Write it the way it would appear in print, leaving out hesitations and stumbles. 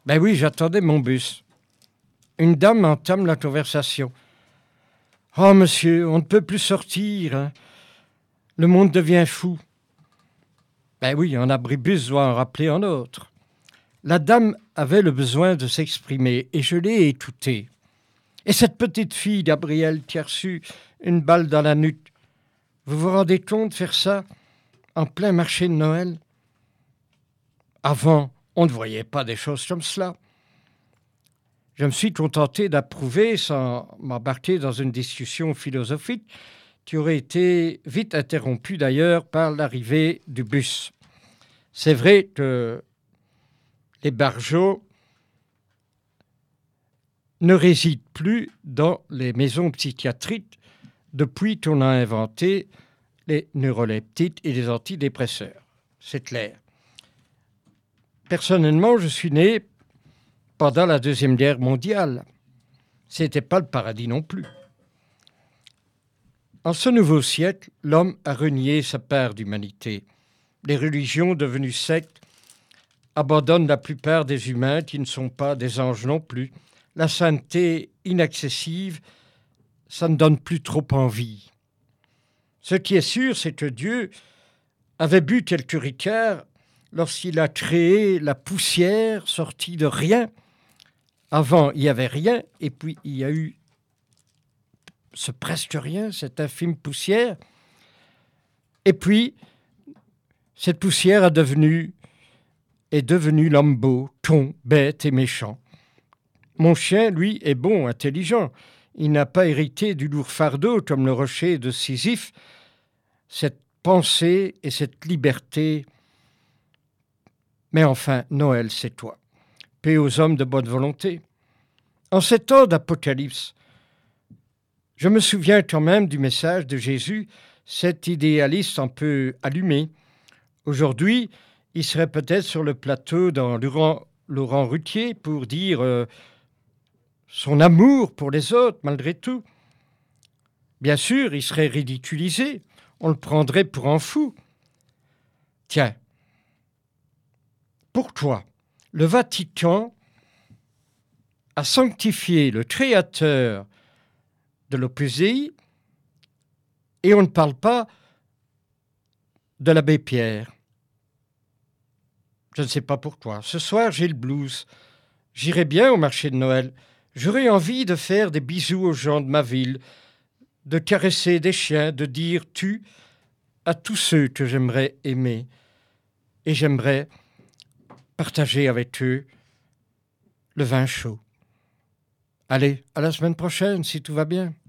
Ben oui, j'attendais mon bus. Une dame entame la conversation. Oh monsieur, on ne peut plus sortir, hein. Le monde devient fou. Ben oui, un abribus doit en rappeler un autre. La dame avait le besoin de s'exprimer et je l'ai écoutée. Et cette petite fille, Gabrielle, qui a reçu une balle dans la nuque, vous vous rendez compte de faire ça en plein marché de Noël? Avant, on ne voyait pas des choses comme cela. Je me suis contenté d'approuver sans m'embarquer dans une discussion philosophique qui aurait été vite interrompue d'ailleurs par l'arrivée du bus. C'est vrai que les barjots ne résident plus dans les maisons psychiatriques depuis qu'on a inventé les neuroleptiques et les antidépresseurs. C'est clair. Personnellement, je suis né pendant la Deuxième Guerre mondiale. Ce n'était pas le paradis non plus. En ce nouveau siècle, l'homme a renié sa part d'humanité. Les religions devenues sectes abandonnent la plupart des humains qui ne sont pas des anges non plus. La sainteté inaccessible, ça ne donne plus trop envie. Ce qui est sûr, c'est que Dieu avait bu quelques ricards lorsqu'il a créé la poussière sortie de rien. Avant, il n'y avait rien, et puis il y a eu ce presque rien, cette infime poussière. Et puis, cette poussière est devenue l'homme beau, con, bête et méchant. Mon chien, lui, est bon, intelligent. Il n'a pas hérité du lourd fardeau comme le rocher de Sisyphe. Cette pensée et cette liberté. Mais enfin, Noël, c'est toi. Paix aux hommes de bonne volonté. En ces temps d'Apocalypse, je me souviens quand même du message de Jésus, cet idéaliste un peu allumé. Aujourd'hui, il serait peut-être sur le plateau dans Laurent Ruquier pour dire son amour pour les autres, malgré tout. Bien sûr, il serait ridiculisé. On le prendrait pour un fou. Tiens, pourquoi le Vatican a sanctifié le créateur de l'Opus Dei et on ne parle pas de l'abbé Pierre? Je ne sais pas pourquoi. Ce soir, j'ai le blues. J'irai bien au marché de Noël. J'aurais envie de faire des bisous aux gens de ma ville, de caresser des chiens, de dire « tu » à tous ceux que j'aimerais aimer. Et j'aimerais partager avec eux le vin chaud. Allez, à la semaine prochaine, si tout va bien.